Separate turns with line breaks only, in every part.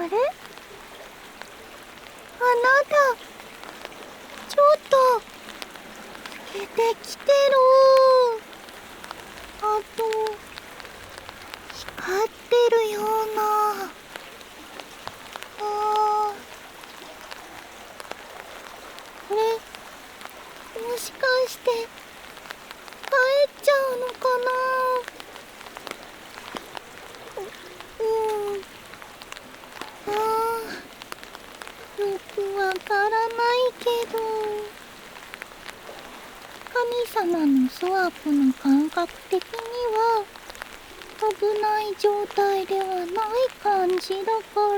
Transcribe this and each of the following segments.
れ、あなた、ちょっと透けてきてる。あと光ってるような。これもしかして帰っちゃうのかな。よくわからないけど、神様のスワップの感覚的には危ない状態ではない感じだから、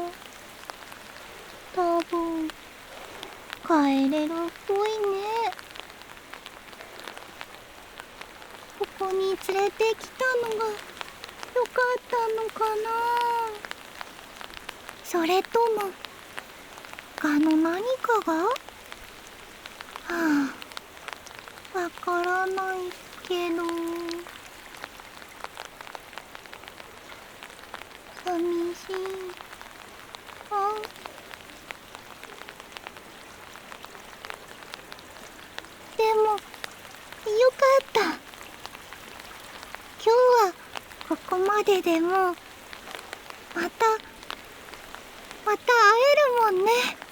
多分帰れるっぽいね。ここに連れてきたのがよかったのかな。それとも他の何かが？わからないけど、寂しい。でもよかった。今日はここまででもまた会えるもんね。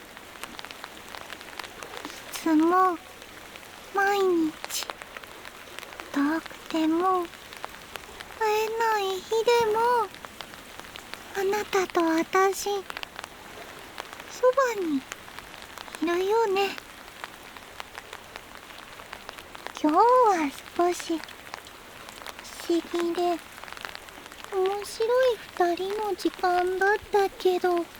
いつも毎日遠くても会えない日でもあなたと私そばにいるよね。今日は少し不思議で面白い二人の時間だったけど、い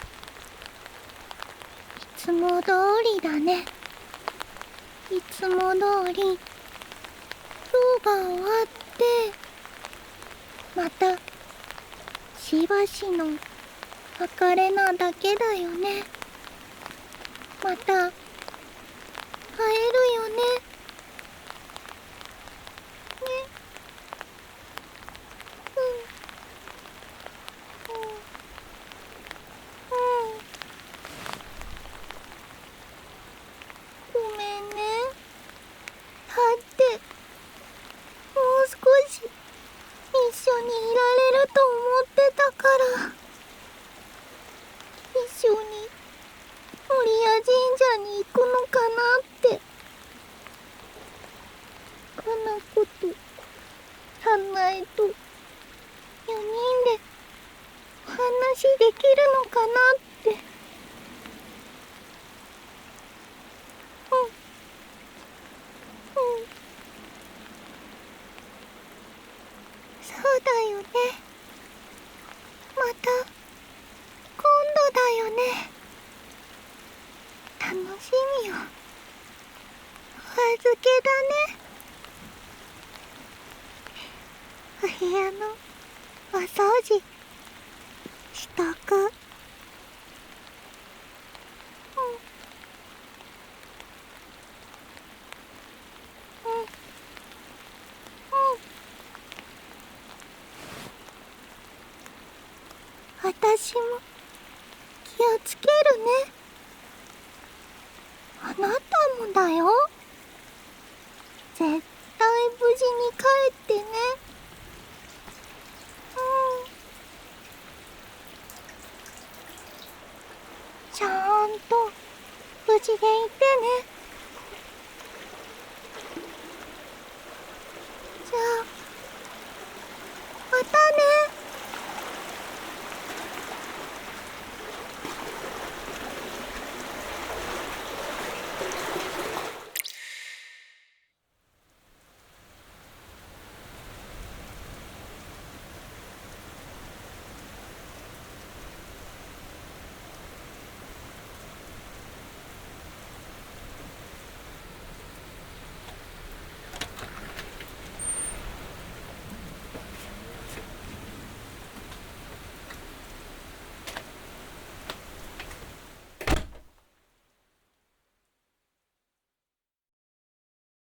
つも通りだね。いつも通り今日が終わってまたしばしの別れなだけだよね。また会えるよね。ごめんね。だってもう少し一緒にいられると思ってたから。一緒に守谷神社に行くのかなって。かなこと花江と4人でお話できるのかなって。そうだよね。また今度だよね。楽しみよ。お預けだね。お部屋のお掃除しとく。私も気をつけるね。あなたもだよ。絶対無事に帰ってね。ちゃんと無事でいてね。